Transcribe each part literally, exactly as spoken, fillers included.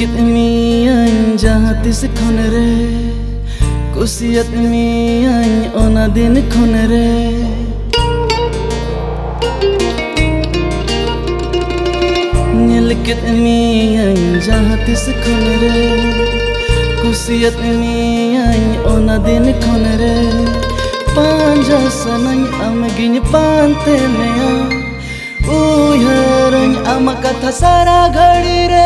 ᱧᱮᱞᱠᱮᱫ ᱢᱤᱭᱟᱹᱧ ᱡᱟᱦᱟᱸ ᱛᱤᱥ ᱠᱷᱚᱱ ᱨᱮ ᱠᱩᱥᱤᱭᱟᱫ ᱢᱤᱭᱟᱹᱧ ᱚᱱᱟ ᱫᱤᱱ ᱠᱷᱚᱱ ᱨᱮ ᱧᱮᱞᱠᱮᱫ ᱢᱤᱭᱟᱹᱧ ᱡᱟᱦᱟᱸ ᱛᱤᱥ ᱠᱷᱚᱱ ᱨᱮ ᱠᱩᱥᱤᱭᱟᱫ ᱢᱤᱭᱟᱹᱧ ᱚᱱᱟ ᱫᱤᱱ ᱠᱷᱚᱱ ᱨᱮ ᱯᱟᱸᱡᱟ ᱥᱟᱱᱟᱧ ᱟᱢᱜᱤᱧ ᱯᱟᱱᱛᱮ ᱢᱮᱭᱟ उयहरኝ आमा कथा सारा घड़ी रे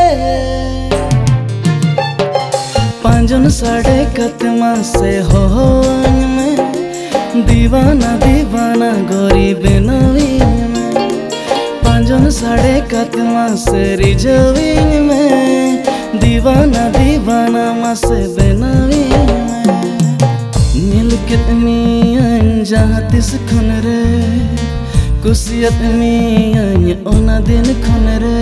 पांजन साढ़े कतमा से होन में दीवाना दीवाना गोरी बिनवी में पांजन साढ़े कतमा से रिजविंग में दीवाना दीवाना मा से बिनवी में ᱧᱮᱞᱠᱮᱫ ᱢᱤᱭᱟᱹᱧ जहाँ तिस खन रे कुसियत मियाᱹᱧ ओना दिन खन रे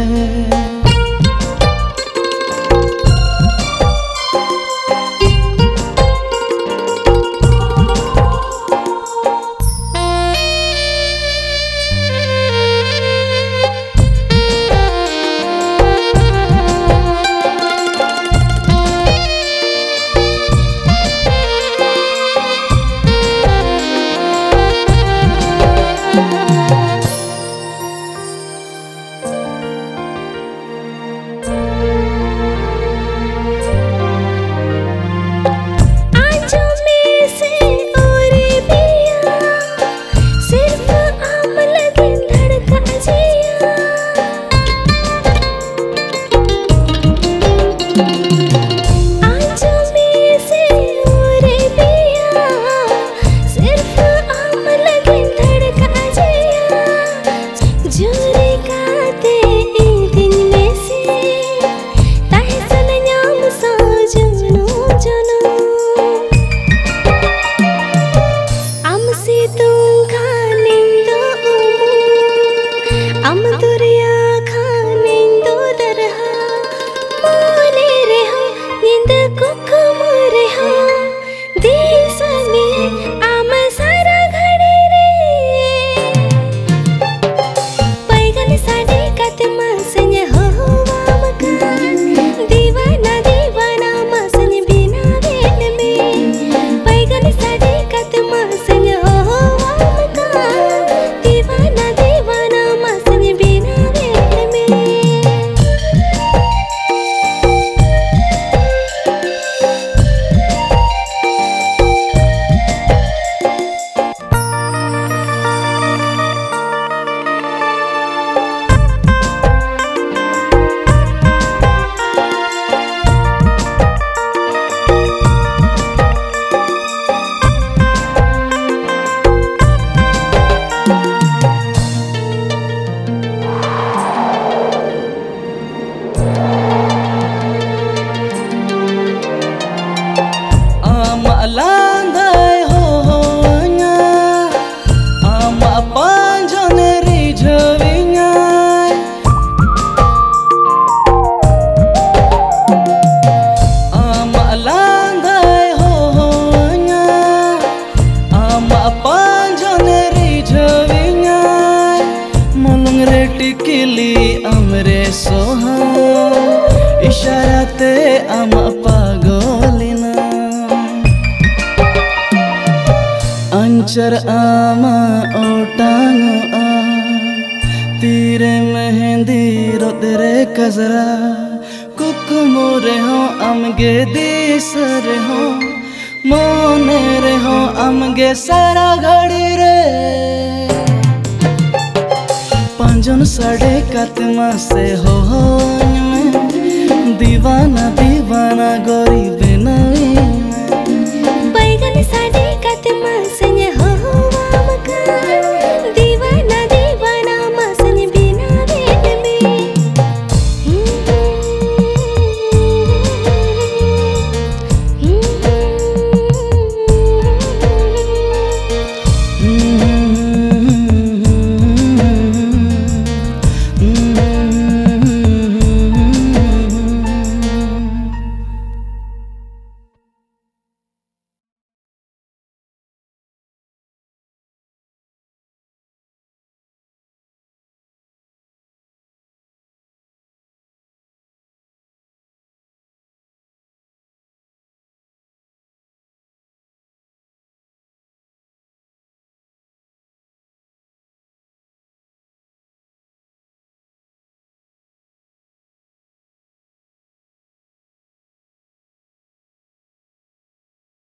टिकली अमरे सोहा इशाराते आमा पागोलिना अंचर आमा ओटांगो आ तीरे मेहंदी रोदरे कजरा कुकुमोरे हो अमगे दिसरे हो मोने रे हो अमगे सारा घड़ी रे पांजन साढ़े कतमा से हो में दीवाना दीवाना गोरी बिनवी